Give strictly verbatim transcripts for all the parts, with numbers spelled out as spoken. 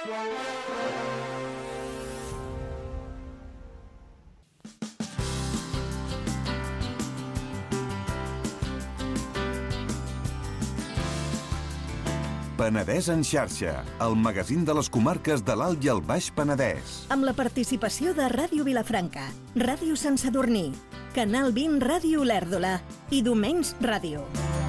Penedès en xarxa, el magazín de les comarques de l'Alt i el Baix Penedès. Amb la participació de Ràdio Vilafranca, Ràdio Sant Sadurní, Canal vint Ràdio Olèrdola i Domenys Ràdio.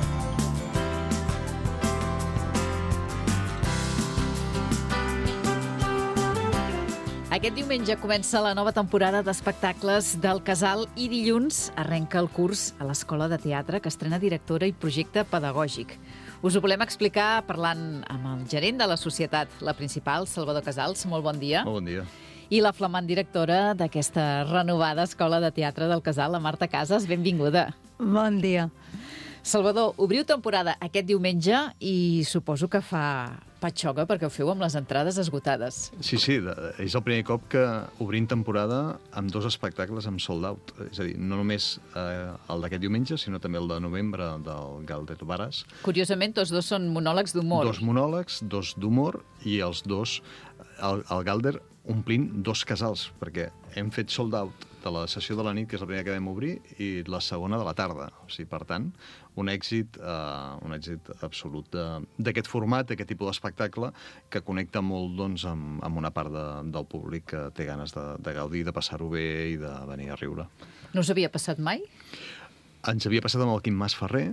Aquest diumenge comença la nova temporada d'espectacles del Casal i dilluns arrenca el curs a l'Escola de Teatre, que estrena directora i projecte pedagògic. Us ho volem explicar parlant amb el gerent de la societat, la principal, Salvador Casals. Molt bon dia. Molt bon dia. I la flamant directora d'aquesta renovada Escola de Teatre del Casal, la Marta Casas. Benvinguda. Bon dia. Salvador, obriu temporada aquest diumenge i suposo que fa patxoga perquè ho feu amb les entrades esgotades. Sí, sí, és el primer cop que obrim temporada amb dos espectacles amb sold out. És a dir, no només eh, el d'aquest diumenge, sinó també el de novembre del Galder Varas. Curiosament, tots dos són monòlegs d'humor. Dos monòlegs, dos d'humor, i els dos, el, el Galder omplint dos casals, perquè hem fet sold out de la sessió de la nit, que és la primera que vam obrir, i la segona de la tarda. O sigui, per tant, un èxit, eh, un èxit absolut d'aquest format, d'aquest tipus d'espectacle, que connecta molt doncs, amb, amb una part de, del públic que té ganes de, de gaudir, de passar-ho bé i de venir a riure. No us havia passat mai? Ens havia passat amb el Quim Mas Ferrer,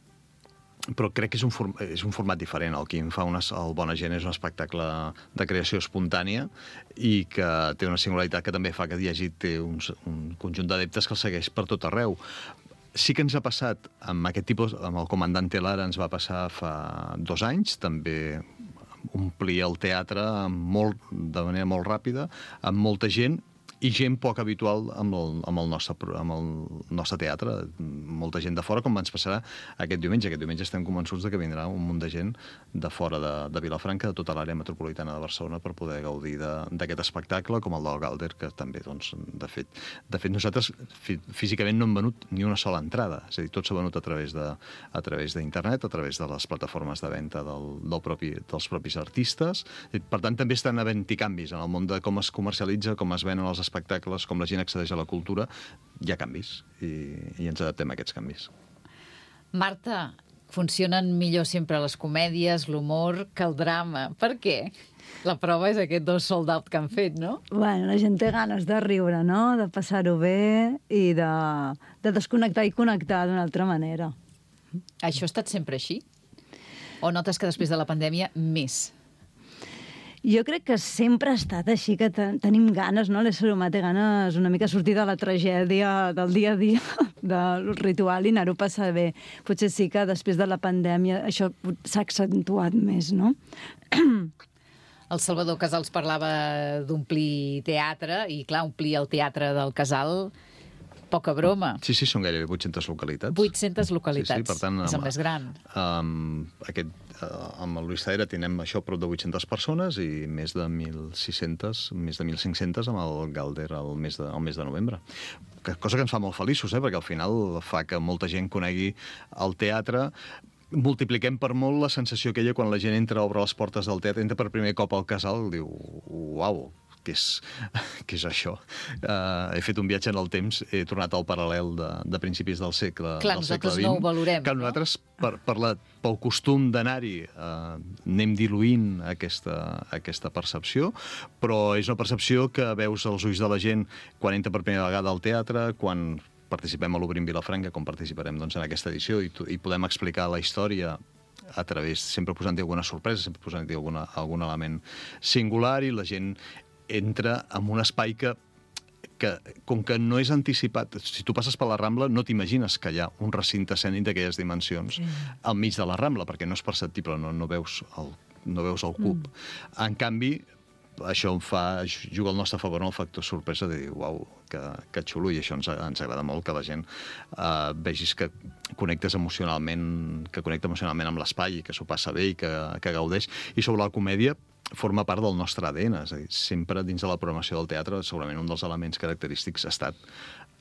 però crec que és un, form és un format diferent. El Quim fa una, el Bona Gent és un espectacle de creació espontània i que té una singularitat que també fa que hi hagi té un, un conjunt d'adeptes que el segueix per tot arreu. Sí que ens ha passat amb aquest tipus, amb el Comandante Lara ens va passar fa dos anys, també omplir el teatre molt, de manera molt ràpida, amb molta gent, i gent poc habitual amb el, amb el, nostre, amb el nostre teatre. Molta gent de fora, com ens passarà aquest diumenge. Aquest diumenge estem convençuts de que vindrà un munt de gent de fora de, de Vilafranca, de tota l'àrea metropolitana de Barcelona, per poder gaudir d'aquest espectacle, com el del Galder, que també, doncs, de fet, de fet nosaltres fí físicament no hem venut ni una sola entrada. És a dir, tot s'ha venut a través de, a través d'internet, a través de les plataformes de venda del, del propi, dels propis artistes. Per tant, també estan havent-hi canvis en el món de com es comercialitza, com es venen els espectacles, com la gent accedeix a la cultura. Hi ha canvis i, i ens adaptem a aquests canvis. Marta, funcionen millor sempre les comèdies, l'humor, que el drama. Per què? La prova és aquest dos sold out que han fet, no? Bueno, la gent té ganes de riure, no? De passar-ho bé i de, de desconnectar i connectar d'una altra manera. Això ha estat sempre així? O notes que després de la pandèmia, més? Jo crec que sempre ha estat així, que ten tenim ganes, no? L'ésser humà té ganes una mica sortir de la tragèdia del dia a dia, del ritual, i anar-ho a passar bé. Potser sí que després de la pandèmia això s'ha accentuat més, no? El Salvador Casals parlava d'omplir teatre, i clar, omplir el teatre del Casal, poca broma. Sí, sí, són gairebé vuit-centes localitats. vuit-centes localitats. Sí, sí, per tant, és el més gran. Amb, aquest, amb el Luis Zaera tenim això prop de vuit-centes persones i més de mil sis-centes, més de mil cinc-centes amb el Galder al mes de, al mes de novembre. Cosa que ens fa molt feliços, eh? Perquè al final fa que molta gent conegui el teatre. Multipliquem per molt la sensació aquella quan la gent entra, obre les portes del teatre, entra per primer cop al Casal, diu, uau, què és, què és això? Uh, he fet un viatge en el temps, he tornat al paral·lel de, de principis del segle, Clar, del segle nosaltres no ho valorem. Que nosaltres, no? per, per la, pel costum d'anar-hi, uh, anem diluint aquesta, aquesta percepció, però és una percepció que veus als ulls de la gent quan entra per primera vegada al teatre, quan participem a l'Obrim Vilafranca, com participarem doncs, en aquesta edició, i, i podem explicar la història a través, sempre posant-hi alguna sorpresa, sempre posant-hi algun element singular, i la gent entra en un espai que, que, com que no és anticipat, si tu passes per la Rambla no t'imagines que hi ha un recinte escènic d'aquelles dimensions sí. al mig de la Rambla, perquè no és perceptible, no, no, veus, el, no veus el cub. Mm. En canvi, això em fa, juga al nostre favor en el factor sorpresa de dir, uau, que, que xulo, i això ens, ens agrada molt, que la gent uh, vegis que connectes emocionalment, que connecta emocionalment amb l'espai i que s'ho passa bé i que, que gaudeix. I sobre la comèdia, forma part del nostre A D N, és a dir, sempre dins de la programació del teatre segurament un dels elements característics ha estat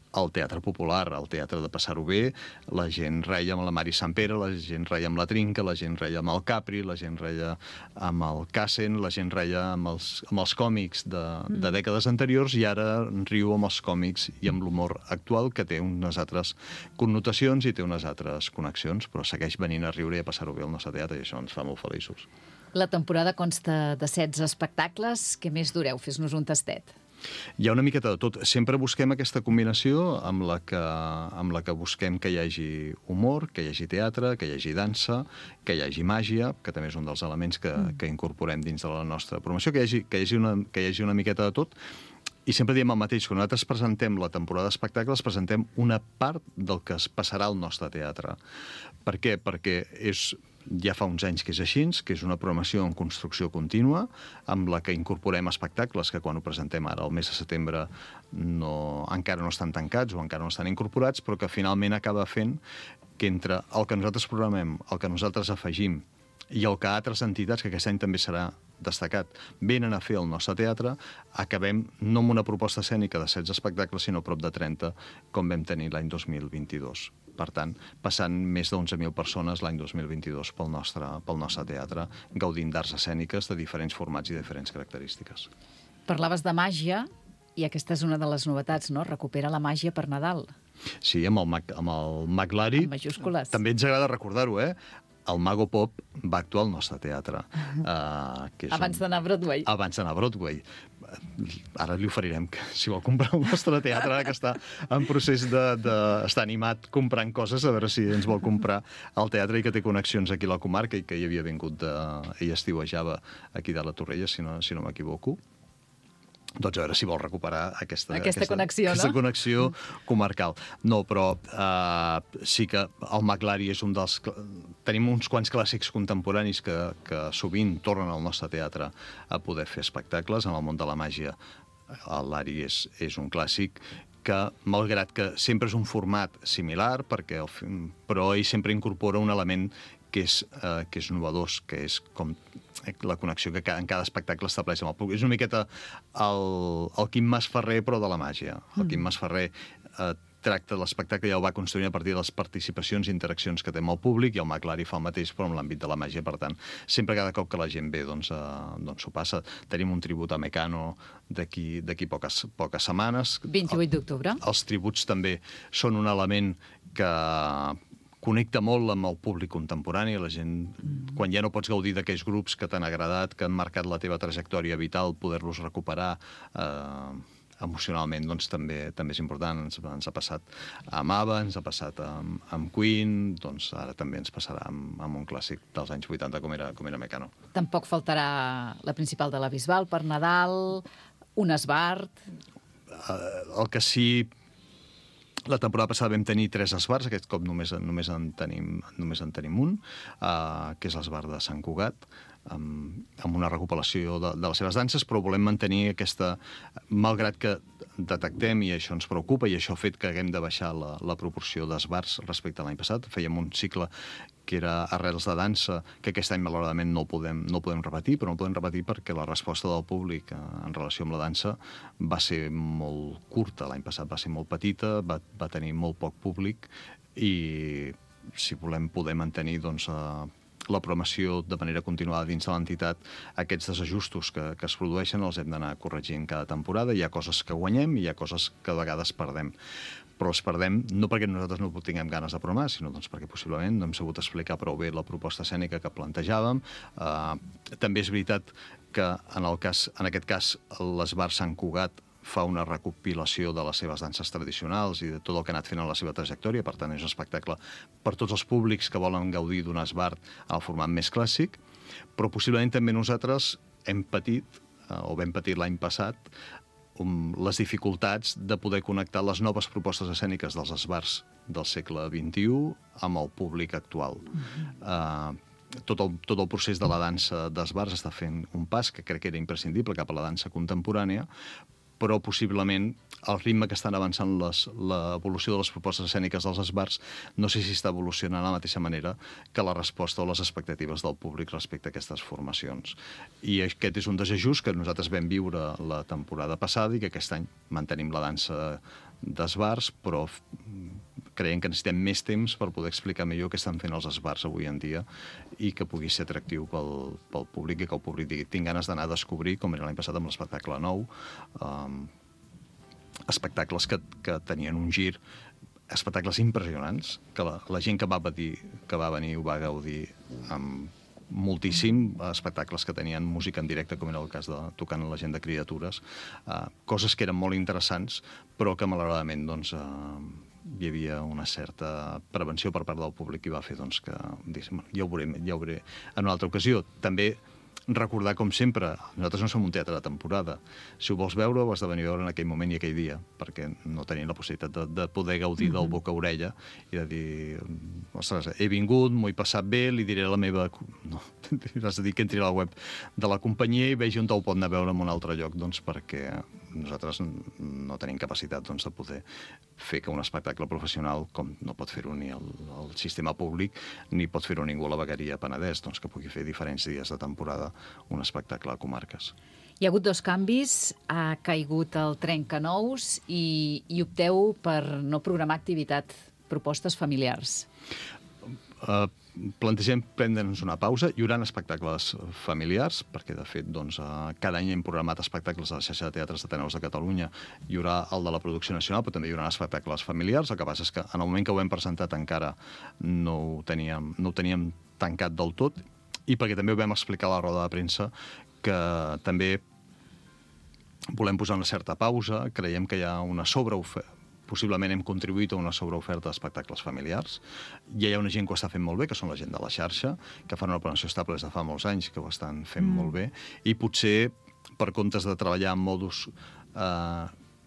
el teatre popular, el teatre de passar-ho bé, la gent reia amb la Mari Sampere, la gent reia amb la Trinca, la gent reia amb el Capri, la gent reia amb el Cassen, la gent reia amb els, amb els còmics de, de dècades anteriors i ara riu amb els còmics i amb l'humor actual, que té unes altres connotacions i té unes altres connexions, però segueix venint a riure i a passar-ho bé al nostre teatre i això ens fa molt feliços. La temporada consta de setze espectacles. Què més dureu? Fes-nos un tastet. Hi ha una miqueta de tot. Sempre busquem aquesta combinació amb la que, amb la que busquem que hi hagi humor, que hi hagi teatre, que hi hagi dansa, que hi hagi màgia, que també és un dels elements que, que incorporem dins de la nostra promoció, que hi hagi, que hi hagi, una, que hi hagi una miqueta de tot. I sempre diem el mateix, quan nosaltres presentem la temporada d'espectacles, presentem una part del que es passarà al nostre teatre. Per què? Perquè és... ja fa uns anys que és així, que és una programació en construcció contínua, amb la que incorporem espectacles que quan ho presentem ara, al mes de setembre, no, encara no estan tancats o encara no estan incorporats, però que finalment acaba fent que entre el que nosaltres programem, el que nosaltres afegim i el que altres entitats, que aquest any també serà destacat, venen a fer al nostre teatre, acabem no amb una proposta escènica de setze espectacles, sinó prop de trenta, com vam tenir l'any dos mil vint-i-dos. Per tant, passant més d'onze mil persones l'any dos mil vint-i-dos pel nostre, pel nostre teatre, gaudint d'arts escèniques de diferents formats i diferents característiques. Parlaves de màgia, i aquesta és una de les novetats, no? Recupera la màgia per Nadal. Sí, amb el, Mag, amb el Maglari. En majúscules. També ens agrada recordar-ho, eh? El Mago Pop va actuar al nostre teatre. Uh, que és abans un... d'anar a Broadway. Abans d'anar a Broadway. Ara li oferirem que, si vol comprar el nostre teatre, ara que està en procés de, de estar animat comprant coses, a veure si ens vol comprar el teatre i que té connexions aquí a la comarca i que hi havia vingut de... ell estiuejava aquí de la Torrella, si no, si no m'equivoco. Doncs a veure si vol recuperar aquesta, aquesta, aquesta connexió, aquesta no? connexió comarcal. No, però uh, sí que el Maglari és un dels... Tenim uns quants clàssics contemporanis que, que sovint tornen al nostre teatre a poder fer espectacles. En el món de la màgia, el Lari és, és un clàssic que, malgrat que sempre és un format similar, perquè el, però ell sempre incorpora un element que és, uh, que és novedós, que és com la connexió que en cada espectacle estableix amb el públic. És una miqueta el, el Quim Masferrer, però de la màgia. El Quim Masferrer eh, tracta de l'espectacle, ja ho va construir a partir de les participacions i interaccions que té amb el públic, i el Maglari fa el mateix, però en l'àmbit de la màgia. Per tant, sempre cada cop que la gent ve, doncs, eh, doncs s'ho passa. Tenim un tribut a Mecano d'aquí d'aquí poques, poques setmanes. vint-i-vuit d'octubre. Els tributs també són un element que connecta molt amb el públic contemporani, la gent, mm. quan ja no pots gaudir d'aquells grups que t'han agradat, que han marcat la teva trajectòria vital, poder-los recuperar eh, emocionalment, doncs també també és important. Ens, ens ha passat amb ABBA, ens ha passat amb, amb Queen, doncs ara també ens passarà amb, amb un clàssic dels anys vuitanta com era, com era Mecano. Tampoc faltarà la principal de la Bisbal per Nadal, un esbart... Uh, el que sí... La temporada passada vam tenir tres esbarts, aquest cop només, només, en, tenim, només en tenim un, uh, que és l'esbart de Sant Cugat, amb, amb una recopilació de, de les seves danses, però volem mantenir aquesta... Malgrat que detectem, i això ens preocupa, i això ha fet que haguem de baixar la, la proporció d'esbarts respecte a l'any passat. Fèiem un cicle que era Arrels de dansa, que aquest any, malauradament, no el podem, no el podem repetir, però no el podem repetir perquè la resposta del públic en relació amb la dansa va ser molt curta. L'any passat va ser molt petita, va, va tenir molt poc públic, i si volem poder mantenir, doncs, la programació de manera continuada dins de l'entitat, aquests desajustos que, que es produeixen els hem d'anar corregint cada temporada. Hi ha coses que guanyem i hi ha coses que a vegades perdem. Però els perdem no perquè nosaltres no tinguem ganes de programar, sinó doncs perquè possiblement no hem sabut explicar prou bé la proposta escènica que plantejàvem. Uh, també és veritat que en, el cas, en aquest cas l'Esbart Sant Cugat fa una recopilació de les seves danses tradicionals i de tot el que ha anat fent en la seva trajectòria. Per tant, és un espectacle per tots els públics que volen gaudir d'un esbart al format més clàssic, però possiblement també nosaltres hem patit, eh, o vam patir l'any passat, um, les dificultats de poder connectar les noves propostes escèniques dels esbarts del segle vint-i-u amb el públic actual. Mm-hmm. Uh, tot el, tot el procés de la dansa d'esbarts està fent un pas que crec que era imprescindible cap a la dansa contemporània, però possiblement el ritme que estan avançant l'evolució de les propostes escèniques dels esbarts no sé si està evolucionant de la mateixa manera que la resposta o les expectatives del públic respecte a aquestes formacions. I aquest és un desajust que nosaltres vam viure la temporada passada i que aquest any mantenim la dansa d'esbars, però creiem que necessitem més temps per poder explicar millor què estan fent els esbars avui en dia i que pugui ser atractiu pel, pel públic i que el públic digui tinc ganes d'anar a descobrir, com era l'any passat amb l'espectacle nou, um, espectacles que, que tenien un gir, espectacles impressionants, que la, la gent que va, patir, que va venir ho va gaudir amb moltíssim, espectacles que tenien música en directe, com era el cas de Tocant la gent de Criatures, uh, coses que eren molt interessants, però que malauradament doncs, uh, hi havia una certa prevenció per part del públic i va fer doncs, que ja ho veuré, ja ho veuré en una altra ocasió. També recordar, com sempre, nosaltres no som un teatre de temporada. Si ho vols veure, ho has de venir a veure en aquell moment i aquell dia, perquè no tenim la possibilitat de, de poder gaudir del boca a orella i de dir, ostres, he vingut, m'ho he passat bé, li diré la meva... No, has de dir que entri a la web de la companyia i vegi on te'l pot anar a veure en un altre lloc, doncs perquè nosaltres no tenim capacitat doncs, de poder fer que un espectacle professional, com no pot fer-ho ni el, el sistema públic, ni pot fer-ho ningú a la Vegueria Penedès, doncs que pugui fer diferents dies de temporada un espectacle a comarques. Hi ha hagut dos canvis, ha caigut el Trencanous i, i opteu per no programar activitat, propostes familiars. Uh, plantegem prendre'ns una pausa. Hi haurà espectacles familiars, perquè, de fet, doncs, uh, cada any hem programat espectacles a la xarxa de teatres d'Ateneus de Catalunya. Hi haurà el de la producció nacional, però també hi haurà espectacles familiars. El que passa és que en el moment que ho hem presentat encara no ho teníem, no ho teníem tancat del tot, i perquè també ho vam explicar a la roda de premsa, que també volem posar una certa pausa, creiem que hi ha una sobreoferta, possiblement hem contribuït a una sobreoferta d'espectacles familiars. Ja hi ha una gent que ho està fent molt bé, que són la gent de la xarxa, que fan una programació estable des de fa molts anys, que ho estan fent mm. molt bé, i potser, per comptes de treballar en modus... Eh,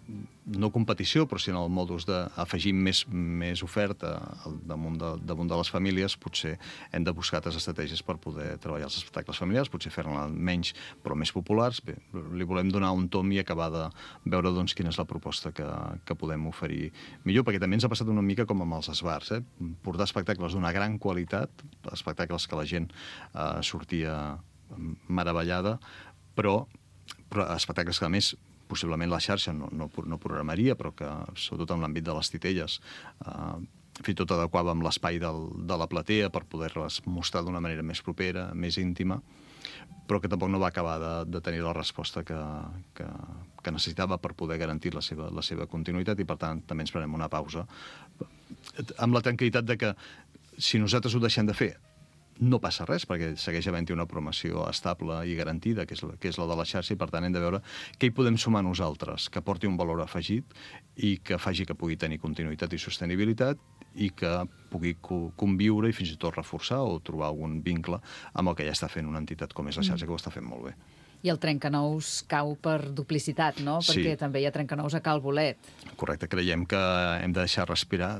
no competició, però si en el modus d'afegir més, més oferta damunt de, damunt de les famílies, potser hem de buscar altres estratègies per poder treballar els espectacles familiars, potser fer-ne menys però més populars. Bé, li volem donar un tom i acabar de veure doncs, quina és la proposta que, que podem oferir millor, perquè també ens ha passat una mica com amb els esbars, eh? Portar espectacles d'una gran qualitat, espectacles que la gent eh, sortia meravellada, però, però espectacles que a més possiblement la xarxa no, no, no programaria, però que, sobretot en l'àmbit de les titelles, eh, fins i tot adequava amb l'espai del, de la platea per poder-les mostrar d'una manera més propera, més íntima, però que tampoc no va acabar de, de tenir la resposta que, que, que necessitava per poder garantir la seva, la seva continuïtat, i per tant també ens prenem una pausa amb la tranquil·litat de que si nosaltres ho deixem de fer no passa res, perquè segueix havent-hi una programació estable i garantida, que és, la, que és la de la xarxa, i per tant hem de veure què hi podem sumar nosaltres, que porti un valor afegit i que faci que pugui tenir continuïtat i sostenibilitat i que pugui conviure i fins i tot reforçar o trobar algun vincle amb el que ja està fent una entitat com és la xarxa, que ho està fent molt bé. I el Trencanous cau per duplicitat, no? Sí. Perquè també hi ha Trencanous a Cal Bolet. Correcte, creiem que hem de deixar respirar.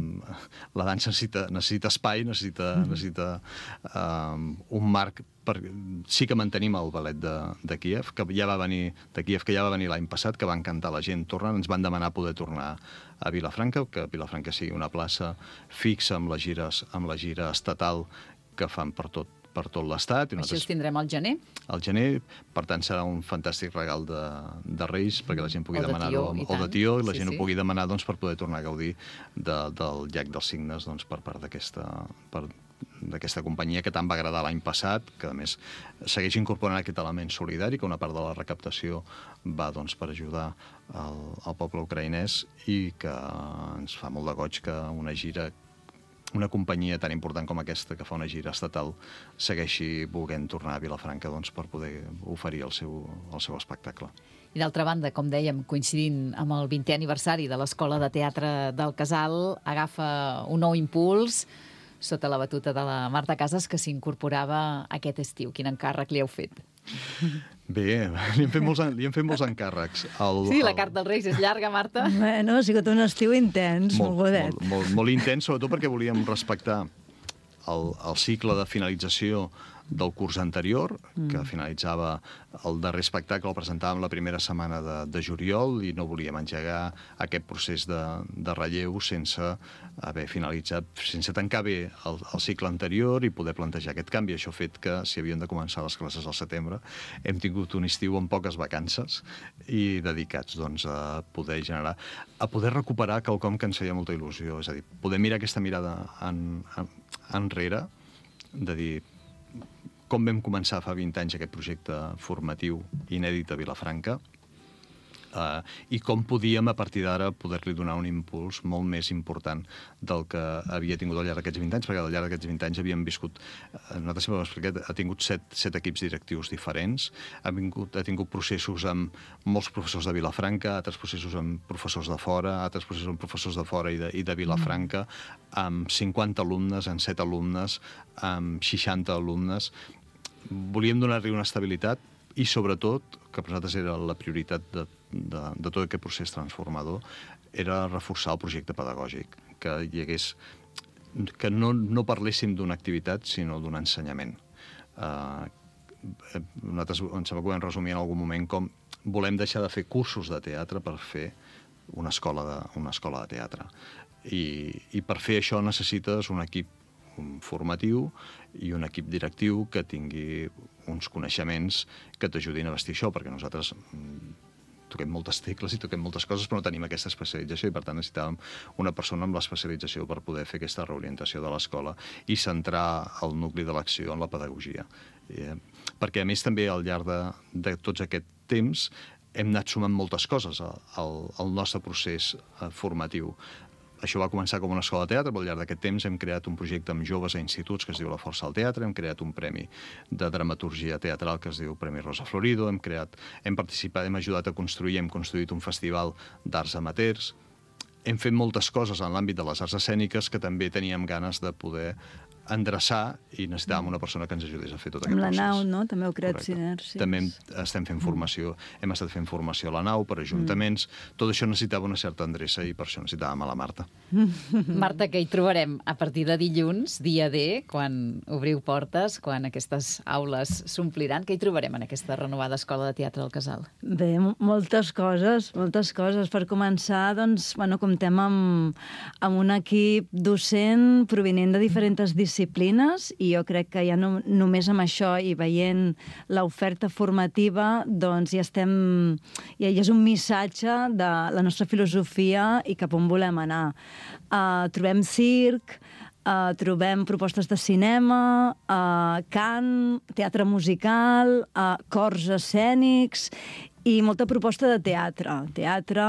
La dansa necessita, necessita espai, necessita, mm. necessita um, un marc. Per... Sí que mantenim el ballet de, de Kíev, que ja va venir de Kíev, que ja va venir l'any passat, que va encantar la gent tornant. Ens van demanar poder tornar a Vilafranca, que Vilafranca sigui una plaça fixa amb les gires, amb la gira estatal que fan per tot per tot l'Estat. Així els tindrem al gener? Al gener, per tant serà un fantàstic regal de, de Reis, perquè la gent pugui demanar-ho, o de tió, i la sí, gent sí. ho pugui demanar doncs, per poder tornar a gaudir de, del llac dels Cignes doncs, per part d'aquesta d'aquesta companyia que tant va agradar l'any passat, que a més segueix incorporant aquest element solidari, que una part de la recaptació va doncs, per ajudar el, el poble ucraïnès, i que ens fa molt de goig que una gira una companyia tan important com aquesta, que fa una gira estatal, segueixi volent tornar a Vilafranca doncs, per poder oferir el seu, el seu espectacle. I d'altra banda, com dèiem, coincidint amb el vintè aniversari de l'Escola de Teatre del Casal, agafa un nou impuls sota la batuta de la Marta Casas, que s'incorporava aquest estiu. Quin encàrrec li heu fet? Bé, li hem fet molts, li hem fet molts encàrrecs. El, sí, la el... carta dels Reis és llarga, Marta. Bueno, ha sigut un estiu intens, molt, molt godet. Molt, molt, molt intens, sobretot perquè volíem respectar el, el cicle de finalització del curs anterior, Mm. que finalitzava el darrer espectacle, el presentàvem la primera setmana de, de juliol i no volíem engegar aquest procés de, de relleu sense haver finalitzat, sense tancar bé el, el cicle anterior i poder plantejar aquest canvi. Això ha fet que, si havien de començar les classes al setembre, hem tingut un estiu amb poques vacances i dedicats doncs, a poder generar, a poder recuperar quelcom que ens feia molta il·lusió, és a dir, poder mirar aquesta mirada en, en, enrere, de dir com vam començar fa vint anys aquest projecte formatiu inèdit a Vilafranca, Uh, i com podíem, a partir d'ara, poder-li donar un impuls molt més important del que havia tingut al llarg d'aquests vint anys, perquè al llarg d'aquests vint anys havíem viscut, uh, nosaltres sempre ho hem explicat, ha tingut set, set equips directius diferents, ha, vingut, ha tingut processos amb molts professors de Vilafranca, altres processos amb professors de fora, altres processos amb professors de fora i de, i de Vilafranca, amb cinquanta alumnes, amb set alumnes, amb seixanta alumnes. Volíem donar-li una estabilitat i, sobretot, que per nosaltres era la prioritat de, de, de tot aquest procés transformador, era reforçar el projecte pedagògic, que hi hagués, que no, no parléssim d'una activitat, sinó d'un ensenyament. Uh, nosaltres em sembla que ho vam resumir en algun moment com volem deixar de fer cursos de teatre per fer una escola de, una escola de teatre. I, I per fer això necessites un equip formatiu i un equip directiu que tingui uns coneixements que t'ajudin a vestir això, perquè nosaltres toquem moltes tecles i toquem moltes coses, però no tenim aquesta especialització i, per tant, necessitàvem una persona amb l'especialització per poder fer aquesta reorientació de l'escola i centrar el nucli de l'acció en la pedagogia. Eh, perquè, a més, també al llarg de, de tots aquest temps hem anat sumant moltes coses al, al, al nostre procés eh, formatiu. Això va començar com una escola de teatre, però al llarg d'aquest temps hem creat un projecte amb joves a instituts que es diu La Força al Teatre, hem creat un premi de dramaturgia teatral que es diu Premi Rosa Florido, hem creat, hem participat, hem ajudat a construir, hem construït un festival d'arts amateurs, hem fet moltes coses en l'àmbit de les arts escèniques que també teníem ganes de poder endreçar i necessitàvem una persona que ens ajudés a fer tot aquest procés. Amb la nau, no? També heu creat Correcte. sinergies. També estem fent formació, hem estat fent formació a la nau per ajuntaments. Mm. Tot això necessitava una certa endreça i per això necessitàvem a la Marta. Marta, que hi trobarem a partir de dilluns, dia D, quan obriu portes, quan aquestes aules s'ompliran, què hi trobarem en aquesta renovada Escola de Teatre del Casal? Bé, moltes coses, moltes coses. Per començar, doncs, bueno, comptem amb, amb un equip docent provinent de diferents disciplines disciplines i jo crec que ja no, només amb això i veient l'oferta formativa doncs ja estem, ja, ja és un missatge de la nostra filosofia i cap on volem anar. Uh, trobem circ, uh, trobem propostes de cinema, uh, cant, teatre musical, uh, cors escènics i molta proposta de teatre. Teatre,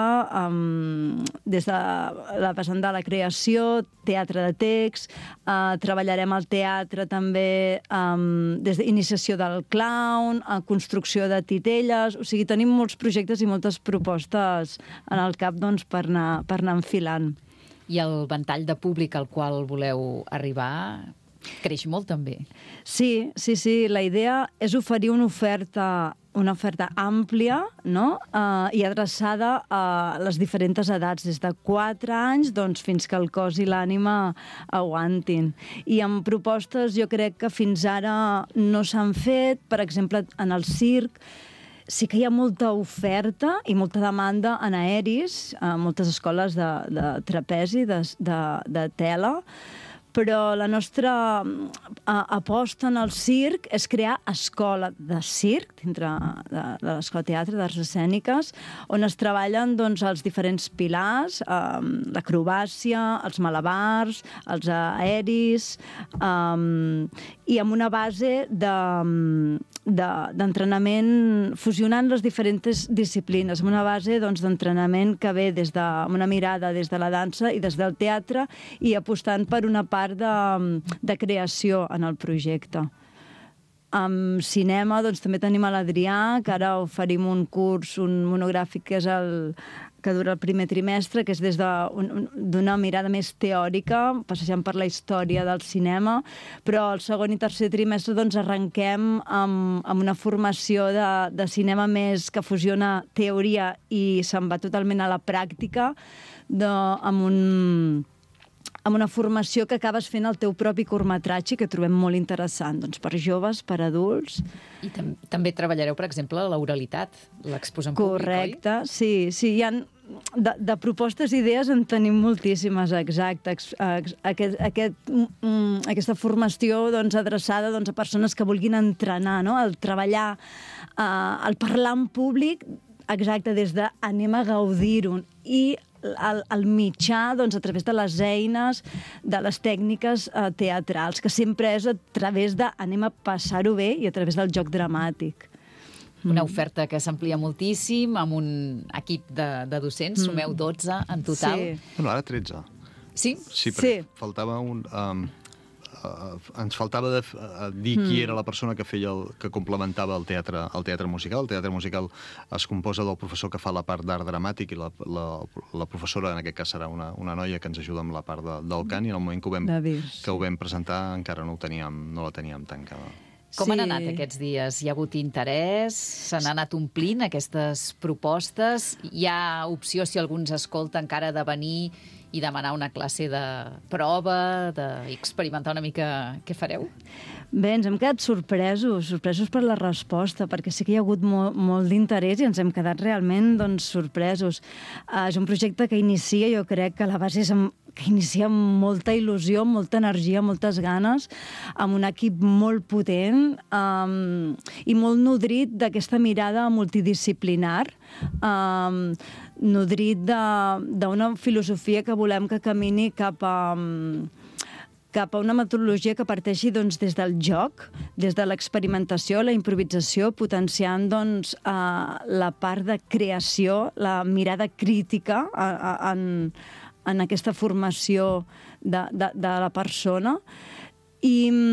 um, des de la vessant de la creació, teatre de text, uh, treballarem el teatre també um, des d'iniciació del clown, a construcció de titelles, o sigui, tenim molts projectes i moltes propostes en el cap doncs, per, anar, per anar enfilant. I el ventall de públic al qual voleu arribar creix molt també. Sí, sí, sí. La idea és oferir una oferta una oferta àmplia, no? uh, i adreçada a les diferents edats, des de quatre anys doncs, fins que el cos i l'ànima aguantin. I amb propostes jo crec que fins ara no s'han fet, per exemple, en el circ, sí que hi ha molta oferta i molta demanda en aeris, a moltes escoles de, de trapezi, de, de, de tela, però la nostra aposta en el circ és crear escola de circ dintre de, de l'Escola de Teatre d'Arts Escèniques, on es treballen doncs, els diferents pilars, eh, l'acrobàcia, els malabars, els aeris, eh, i amb una base de, de, d'entrenament fusionant les diferents disciplines, amb una base doncs, d'entrenament que ve des de, amb una mirada des de la dansa i des del teatre i apostant per una part de, de creació en el projecte. Amb cinema doncs, també tenim a l'Adrià, que ara oferim un curs, un monogràfic que és el que dura el primer trimestre, que és des d'una mirada més teòrica, passejant per la història del cinema, però el segon i tercer trimestre doncs, arrenquem amb, amb una formació de, de cinema més que fusiona teoria i se'n va totalment a la pràctica, de, amb un amb una formació que acabes fent el teu propi curtmetratge, que trobem molt interessant, doncs per joves, per adults. I tam també treballareu, per exemple, l'oralitat, l'expos en públic, oi? Correcte, sí, sí, hi ha de, de propostes i idees en tenim moltíssimes, exacte. Aquest, aquest, mm, aquesta formació doncs, adreçada doncs, a persones que vulguin entrenar, no? El treballar, eh, el parlar en públic, exacte, des de anem a gaudir-ho, i el, el mitjà doncs, a través de les eines, de les tècniques eh, teatrals, que sempre és a través de anem a passar-ho bé i a través del joc dramàtic. Una oferta que s'amplia moltíssim, amb un equip de, de docents, mm. sumeu dotze en total. Sí. Bueno, ara tretze. Sí? Sí, perquè Sí. faltava un... Um, uh, ens faltava de, uh, dir mm. qui era la persona que feia el, que complementava el teatre, el teatre musical. El teatre musical es composa del professor que fa la part d'art dramàtic i la, la, la professora, en aquest cas serà una, una noia que ens ajuda amb la part de, del cant, i en el moment que ho vam, que ho vam presentar encara no, ho teníem, no la teníem tancada. Com Sí. han anat aquests dies? Hi ha hagut interès? Se n'han anat omplint aquestes propostes? Hi ha opció, si algú ens escolta, encara de venir i demanar una classe de prova, d'experimentar una mica què fareu? Bé, ens hem quedat sorpresos, sorpresos per la resposta, perquè sí que hi ha hagut molt, molt d'interès i ens hem quedat realment doncs, sorpresos. Uh, és un projecte que inicia, jo crec que la base és amb, que inicia amb molta il·lusió, amb molta energia, moltes ganes, amb un equip molt potent um, i molt nodrit d'aquesta mirada multidisciplinar, um, nodrit d'una filosofia que volem que camini cap a... Um, cap a una metodologia que parteixi doncs, des del joc, des de l'experimentació, la improvisació, potenciant doncs, uh, la part de creació, la mirada crítica uh, uh, en, en aquesta formació de, de, de la persona. I,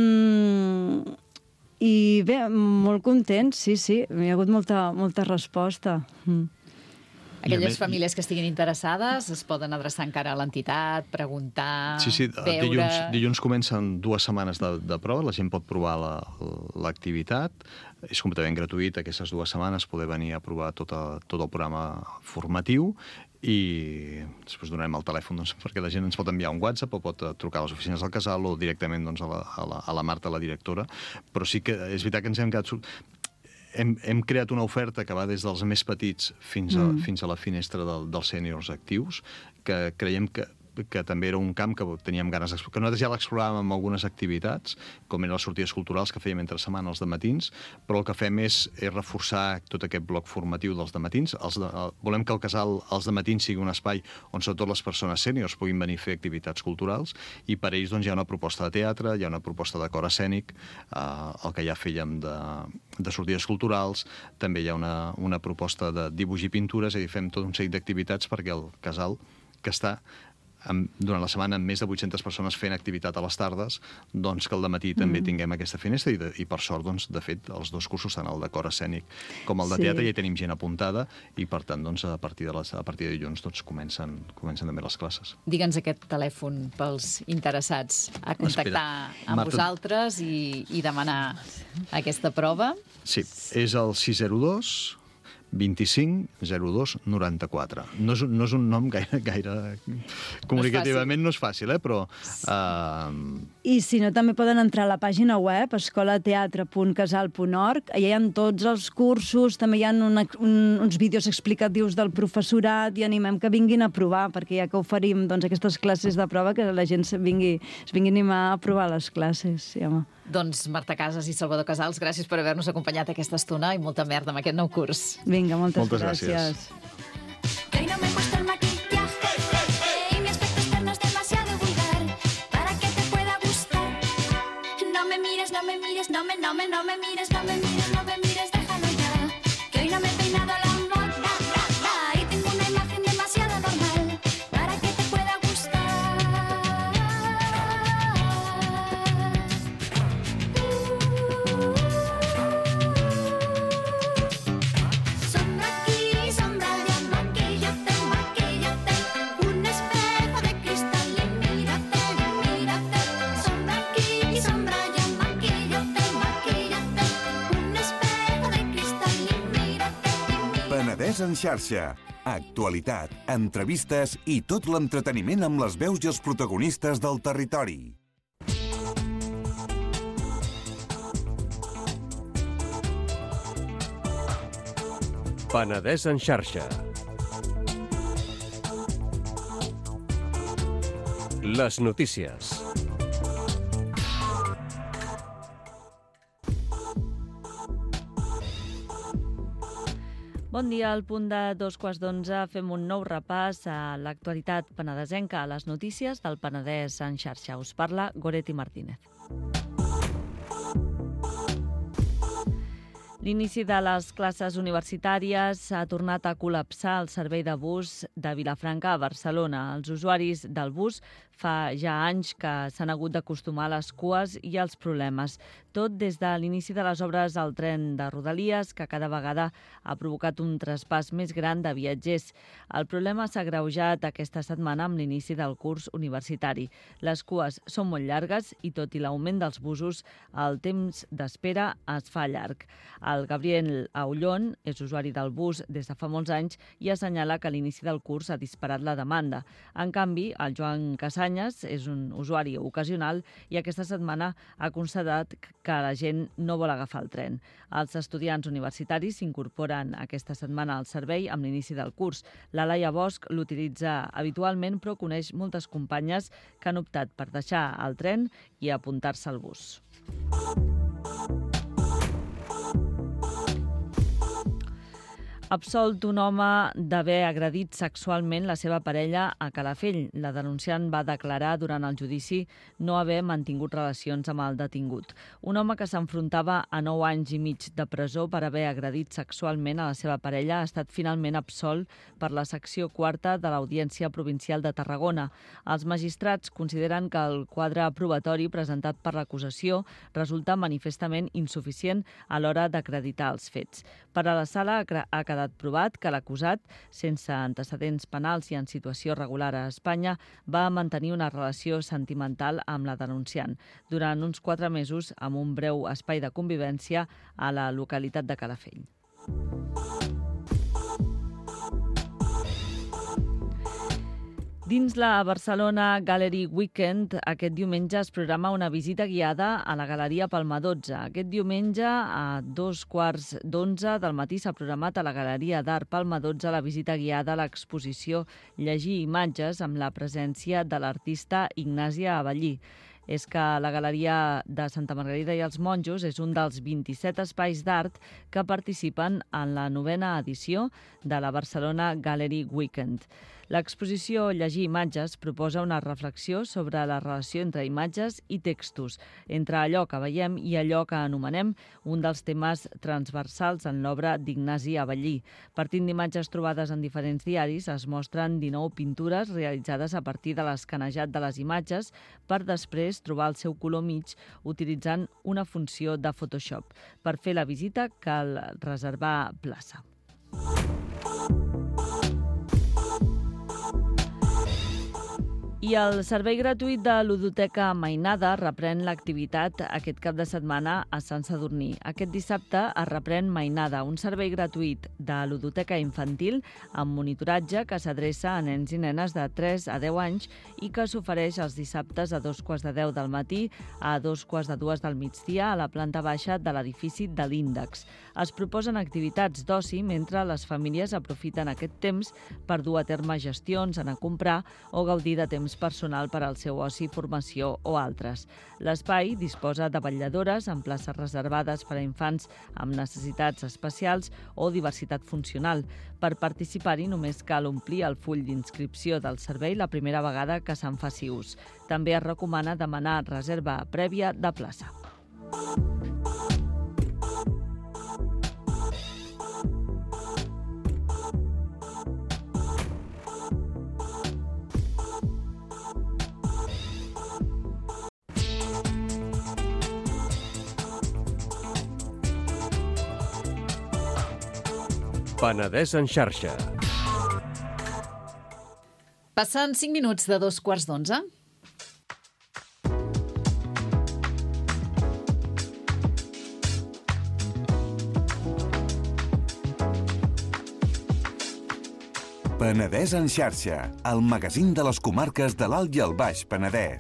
i bé, molt content, sí, sí, hi ha hagut molta, molta resposta. Mm. Aquelles famílies que estiguin interessades es poden adreçar encara a l'entitat, preguntar, sí, sí, veure... Dilluns, dilluns comencen dues setmanes de, de prova, la gent pot provar l'activitat, la, és completament gratuït aquestes dues setmanes poder venir a provar tot, a, tot el programa formatiu, i després donarem el telèfon doncs, perquè la gent ens pot enviar un WhatsApp o pot trucar a les oficines del casal o directament doncs, a, la, a, la, a la Marta, la directora, però sí que és veritat que ens hem quedat... Hem, hem creat una oferta que va des dels més petits fins a, mm. fins a la finestra del, dels sèniors actius, que creiem que, que també era un camp que teníem ganes d'explorar, que nosaltres ja l'exploràvem amb algunes activitats, com eren les sortides culturals que fèiem entre setmana els dematins, però el que fem és, és reforçar tot aquest bloc formatiu dels dematins. Els de, volem que el casal els dematins sigui un espai on sobretot les persones sèniors puguin venir a fer activitats culturals, i per ells doncs, hi ha una proposta de teatre, hi ha una proposta de cor escènic, eh, el que ja fèiem de, de sortides culturals, també hi ha una, una proposta de dibuix i pintures, és a dir, fem tot un seguit d'activitats perquè el casal, que està amb, durant la setmana amb més de vuit-centes persones fent activitat a les tardes, doncs que al dematí mm. també tinguem aquesta finestra, i, de, i per sort, doncs, de fet, els dos cursos, tant el de cor escènic com el de sí. teatre, ja hi tenim gent apuntada, i per tant, doncs, a partir de, les, a partir de dilluns doncs, comencen, comencen també les classes. Digue'ns aquest telèfon pels interessats a contactar Espera, amb Marta... vosaltres i, i demanar aquesta prova. Sí, és el sis zero dos vint-i-cinc zero dos noranta-quatre. No és, no és un nom gaire, gaire comunicativament no és fàcil, eh? Però... Uh... I si no, també poden entrar a la pàgina web escolateatre punt casal punt org. Allà hi ha tots els cursos, també hi ha una, un, uns vídeos explicatius del professorat, i animem que vinguin a provar, perquè ja que oferim doncs, aquestes classes de prova, que la gent es vingui, es vingui a animar a provar les classes. Sí, home. Doncs Marta Casas i Salvador Casals, gràcies per haver-nos acompanyat aquesta estona, i molta merda amb aquest nou curs. Vinga, moltes, moltes gràcies. gràcies. Que hoy no me he puesto el maquillaje y mi aspecto externo es demasiado vulgar para que te pueda gustar. No me mires, no me mires, no me, no me, no me mires, no me mires, no me mires, déjalo ya. Que hoy no me he peinado a la moda y tengo una imagen demasiado normal para que te pueda gustar. Sombra aquí, sombra allá, maquíllate, maquíllate. Un espejo de cristal y mírate, mírate. Sombra aquí, sombra allá, maquíllate, maquíllate. Un espejo de cristal y mírate, mírate. Penedès en xarxa, Actualitat, entrevistes i tot l'entreteniment amb les veus i els protagonistes del territori. Penedès en xarxa. Les notícies. Bon dia, al punt de dos quarts d'onze fem un nou repàs a l'actualitat penedesenca, a les notícies del Penedès en xarxa. Us parla Goretti Martínez. L'inici de les classes universitàries ha tornat a col·lapsar el servei de bus de Vilafranca a Barcelona. Els usuaris del bus fa ja anys que s'han hagut d'acostumar a les cues i als problemes. Tot des de l'inici de les obres al tren de Rodalies, que cada vegada ha provocat un traspàs més gran de viatgers. El problema s'ha agreujat aquesta setmana amb l'inici del curs universitari. Les cues són molt llargues i, tot i l'augment dels busos, el temps d'espera es fa llarg. El Gabriel Aullón és usuari del bus des de fa molts anys i assenyala que l'inici del curs ha disparat la demanda. En canvi, el Joan Casanyes és un usuari ocasional i aquesta setmana ha constatat que la gent no vol agafar el tren. Els estudiants universitaris s'incorporen aquesta setmana al servei amb l'inici del curs. La Laia Bosch l'utilitza habitualment, però coneix moltes companyes que han optat per deixar el tren i apuntar-se al bus. Absolt un home d'haver agredit sexualment la seva parella a Calafell. La denunciant va declarar durant el judici no haver mantingut relacions amb el detingut. Un home que s'enfrontava a nou anys i mig de presó per haver agredit sexualment a la seva parella ha estat finalment absolt per la secció quarta de l'Audiència Provincial de Tarragona. Els magistrats consideren que el quadre probatori presentat per l'acusació resulta manifestament insuficient a l'hora d'acreditar els fets. Per a la sala ha quedat provat que l'acusat, sense antecedents penals i en situació regular a Espanya, va mantenir una relació sentimental amb la denunciant durant uns quatre mesos amb un breu espai de convivència a la localitat de Calafell. Dins la Barcelona Gallery Weekend, aquest diumenge es programa una visita guiada a la Galeria Palma dotze. Aquest diumenge, a dos quarts d'onze del matí, s'ha programat a la Galeria d'Art Palma dotze la visita guiada a l'exposició Llegir imatges amb la presència de l'artista Ignàsia Abellí. És que la Galeria de Santa Margarida i els Monjos és un dels vint-i-set espais d'art que participen en la novena edició de la Barcelona Gallery Weekend. L'exposició Llegir imatges proposa una reflexió sobre la relació entre imatges i textos, entre allò que veiem i allò que anomenem un dels temes transversals en l'obra d'Ignasi Abellí. Partint d'imatges trobades en diferents diaris, es mostren dinou pintures realitzades a partir de l'escanejat de les imatges per després trobar el seu color mig utilitzant una funció de Photoshop. Per fer la visita cal reservar plaça. I el servei gratuït de l'Udoteca Mainada reprèn l'activitat aquest cap de setmana a Sant Sadurní. Aquest dissabte es reprèn Mainada, un servei gratuït de l'Udoteca infantil amb monitoratge que s'adreça a nens i nenes de tres a deu anys i que s'ofereix els dissabtes a dos quarts de deu del matí a dos quarts de dues del migdia a la planta baixa de l'edifici de l'Índex. Es proposen activitats d'oci mentre les famílies aprofiten aquest temps per dur a terme gestions, anar a comprar o gaudir de temps personal per al seu oci, formació o altres. L'espai disposa de vetlladores amb places reservades per a infants amb necessitats especials o diversitat funcional. Per participar-hi només cal omplir el full d'inscripció del servei la primera vegada que se'n faci ús. També es recomana demanar reserva prèvia de plaça. Penedès en xarxa. Passen cinc minuts de dos quarts d'onze. Penedès en xarxa, el magazín de les comarques de l'Alt i el Baix Penedès.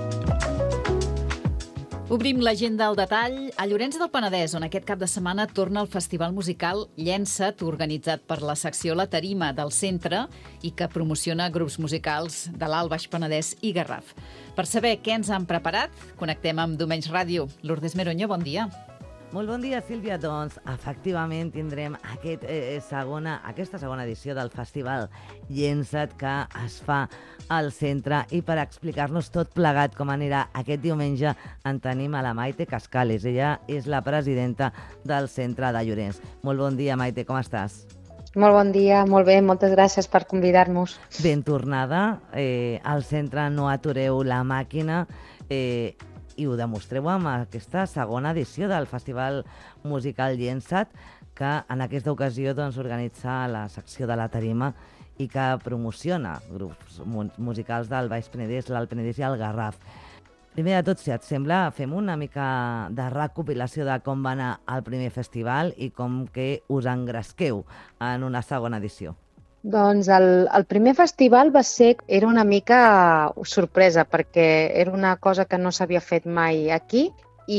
Obrim l'agenda al detall a Llorenç del Penedès, on aquest cap de setmana torna el festival musical Llença't, organitzat per la secció La Tarima del centre i que promociona grups musicals de l'Alt, Baix Penedès i Garraf. Per saber què ens han preparat, connectem amb Domenys Ràdio. Lourdes Meroño, bon dia. Molt bon dia, Sílvia. Doncs, efectivament, tindrem aquest, eh, segona, aquesta segona edició del festival Llença't que es fa al centre, i per explicar-nos tot plegat com anirà aquest diumenge en tenim a la Maite Cascales. Ella és la presidenta del centre de Llorenç. Molt bon dia, Maite, com estàs? Molt bon dia, molt bé, moltes gràcies per convidar-nos. Ben tornada, eh, al centre no atureu la màquina, eh, i ho demostreu amb aquesta segona edició del Festival Musical Llença't, que en aquesta ocasió doncs, organitza la secció de La Tarima i que promociona grups musicals del Baix Penedès, l'Alt Penedès i el Garraf. Primer de tot, si et sembla, fem una mica de recopilació de com va anar el primer festival i com que us engresqueu en una segona edició. Doncs el, el primer festival va ser, era una mica sorpresa, perquè era una cosa que no s'havia fet mai aquí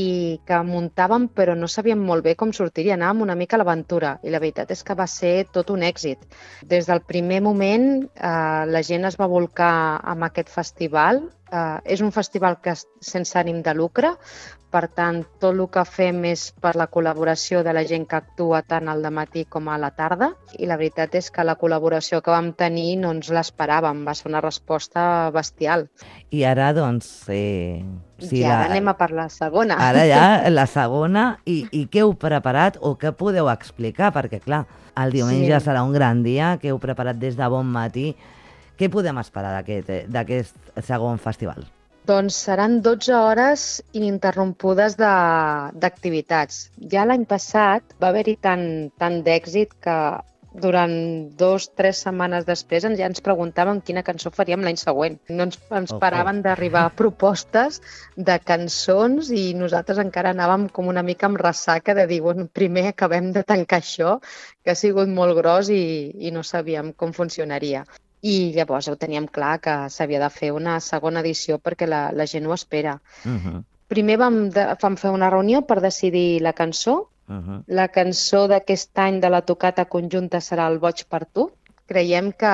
i que muntàvem però no sabíem molt bé com sortiria, anàvem una mica a l'aventura i la veritat és que va ser tot un èxit. Des del primer moment eh, la gent es va volcar amb aquest festival. Eh, és un festival que és sense ànim de lucre, per tant, tot el que fem és per la col·laboració de la gent que actua tant al dematí com a la tarda, i la veritat és que la col·laboració que vam tenir no ens l'esperàvem, va ser una resposta bestial. I ara, doncs... Eh, si I ara la... anem a per la segona. Ara ja la segona, i, i què heu preparat o què podeu explicar? Perquè, clar, el diumenge sí. serà un gran dia, que heu preparat des de bon matí. Què podem esperar d'aquest segon festival? Doncs seran dotze hores ininterrompudes d'activitats. Ja l'any passat va haver-hi tant, tant d'èxit que durant dos o tres setmanes després ja ens preguntàvem quina cançó faríem l'any següent. No ens, ens oh, paraven oh. d'arribar propostes de cançons i nosaltres encara anàvem com una mica amb ressaca de dir, bueno, primer acabem de tancar això, que ha sigut molt gros i, i no sabíem com funcionaria. I llavors ho teníem clar que s'havia de fer una segona edició perquè la, la gent ho espera. Uh-huh. Primer vam, de, vam fer una reunió per decidir la cançó. Uh-huh. La cançó d'aquest any de la tocata conjunta serà El boig per tu. Creiem que,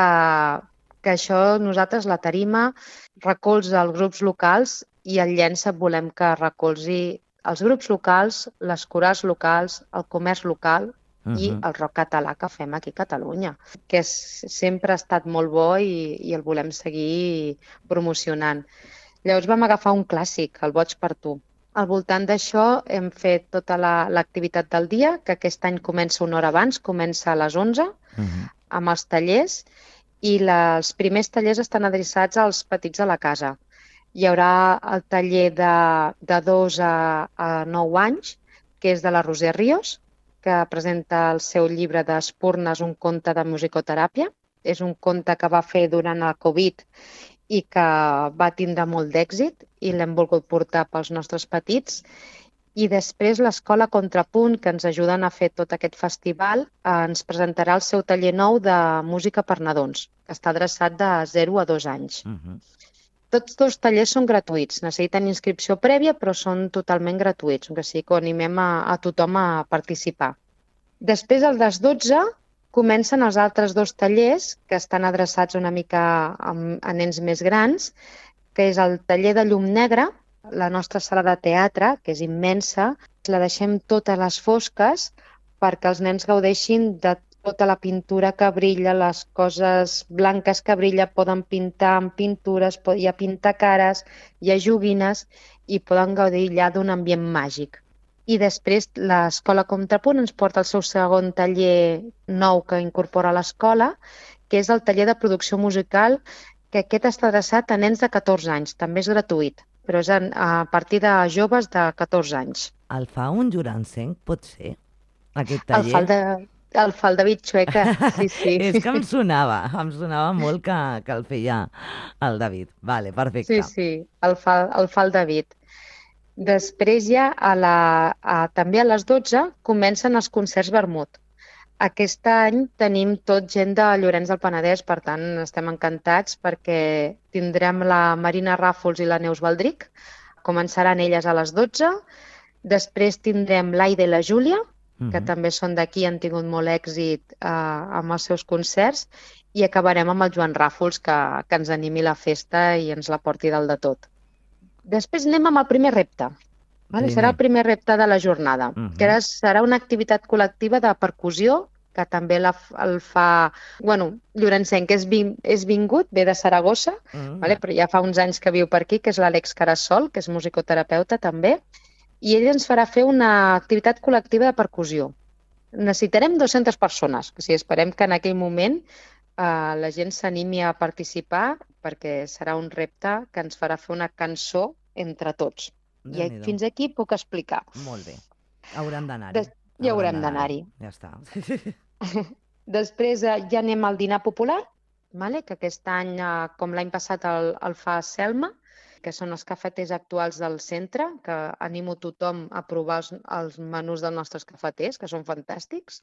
que això nosaltres, la Tarima, recolza els grups locals i el Llença't volem que recolzi els grups locals, les corals locals, el comerç local, Uh-huh. i el rock català que fem aquí a Catalunya, que és, sempre ha estat molt bo i, i el volem seguir promocionant. Llavors vam agafar un clàssic, El boig per tu. Al voltant d'això hem fet tota l'activitat la, del dia, que aquest any comença una hora abans, comença a les onze, uh-huh. amb els tallers, i la, els primers tallers estan adreçats als petits de la casa. Hi haurà el taller de, de dos a, a nou anys, que és de la Roser Ríos, que presenta el seu llibre d'Espurnes, un conte de musicoteràpia. És un conte que va fer durant el Covid i que va tindre molt d'èxit i l'hem volgut portar pels nostres petits. I després l'Escola Contrapunt, que ens ajuden a fer tot aquest festival, ens presentarà el seu taller nou de música per nadons, que està adreçat de zero a dos anys. Uh-huh. Tots dos tallers són gratuïts, necessiten inscripció prèvia, però són totalment gratuïts, o sigui que animem a, a tothom a participar. Després, a les dotze, comencen els altres dos tallers, que estan adreçats una mica a, a nens més grans, que és el taller de llum negra, la nostra sala de teatre, que és immensa, la deixem totes les fosques perquè els nens gaudeixin de tota la pintura que brilla, les coses blanques que brilla, poden pintar amb pintures, hi ha pintacares, hi ha joguines i poden gaudir ja d'un ambient màgic. I després l'Escola Contrapunt ens porta el seu segon taller nou que incorpora a l'escola, que és el taller de producció musical, que aquest està adreçat a nens de catorze anys, també és gratuït, però és a partir de joves de catorze anys. El fa un jurancenc, pot ser, aquest taller? El fa el de... El fa el David Chueca, sí, sí. És que em sonava, em sonava molt que, que el feia el David. Vale, perfecte. Sí, sí, el fa el, fa el David. Després ja, a la, a, també a les dotze, comencen els concerts vermut. Aquest any tenim tot gent de Llorenç del Penedès, per tant estem encantats perquè tindrem la Marina Ràfols i la Neus Baldric. Començaran elles a les dotze. Després tindrem l'Aida i la Júlia, que Mhm. també són d'aquí, han tingut molt èxit eh, amb els seus concerts. I acabarem amb el Joan Ràfols, que, que ens animi la festa i ens la porti dalt de tot. Després anem amb el primer repte. Vale? Primer. Serà el primer repte de la jornada, Mhm. que era, serà una activitat col·lectiva de percussió, que també la, f- el fa... Bueno, Llorencenc és, vin, és vingut, ve de Saragossa, Mm. vale? Però ja fa uns anys que viu per aquí, que és l'Àlex Carasol, que és musicoterapeuta també, i ell ens farà fer una activitat col·lectiva de percussió. Necessitarem dues-centes persones, o sigui, esperem que en aquell moment eh, la gent s'animi a participar, perquè serà un repte que ens farà fer una cançó entre tots. I Déu-n'hi-do. fins aquí puc explicar. Molt bé. Haurem d'anar-hi. Des- hi haurem d'anar-hi. Ja està. Després eh, ja anem al dinar popular, vale? Que aquest any, eh, com l'any passat, el, el fa Selma, que són els cafeters actuals del centre, que animo tothom a provar els, els menús dels nostres cafeters, que són fantàstics.